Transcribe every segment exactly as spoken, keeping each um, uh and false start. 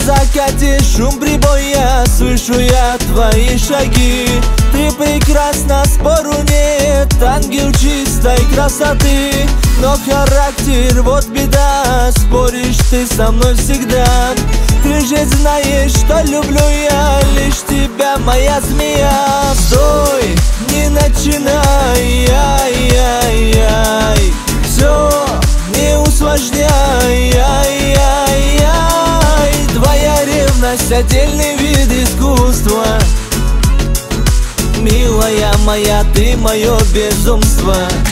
закате шум прибоя, слышу я твои шаги. Ты прекрасна, спору нет, ангел чистой красоты. Но характер, вот беда, споришь ты со мной всегда. Ты же знаешь, что люблю я лишь тебя, моя змея. Стой, не начинай, ай-яй-яй. Все, не усложняй, ай-яй-яй. Твоя ревность — отдельный вид искусства. Милая моя, ты мое безумство.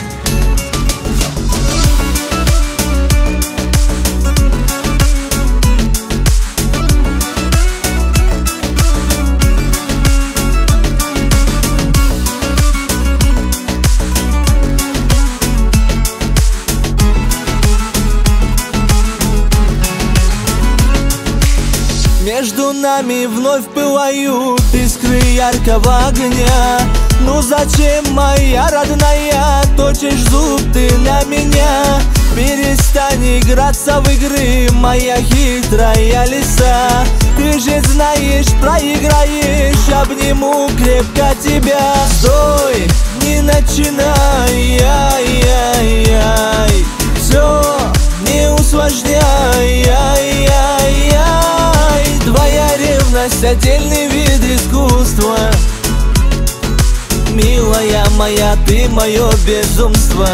Между нами вновь пылают искры яркого огня. Ну зачем, моя родная, точишь зуб ты на меня? Перестань играться в игры, моя хитрая лиса. Ты же знаешь, проиграешь, обниму крепко тебя. Стой, не начинай, ай-яй-яй. Все, не усложняй, ай-яй-яй. Твоя ревность — отдельный вид искусства. Милая моя, ты мое безумство.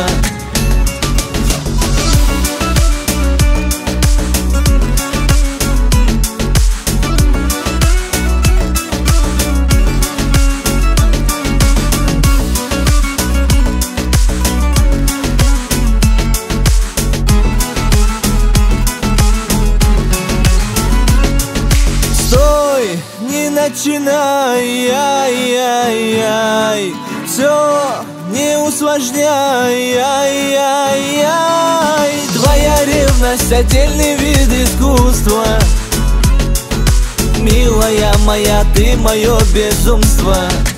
Не начинай, ай-яй-яй. Все, не усложняй, ай-яй-яй. Твоя ревность — отдельный вид искусства. Милая моя, ты мое безумство.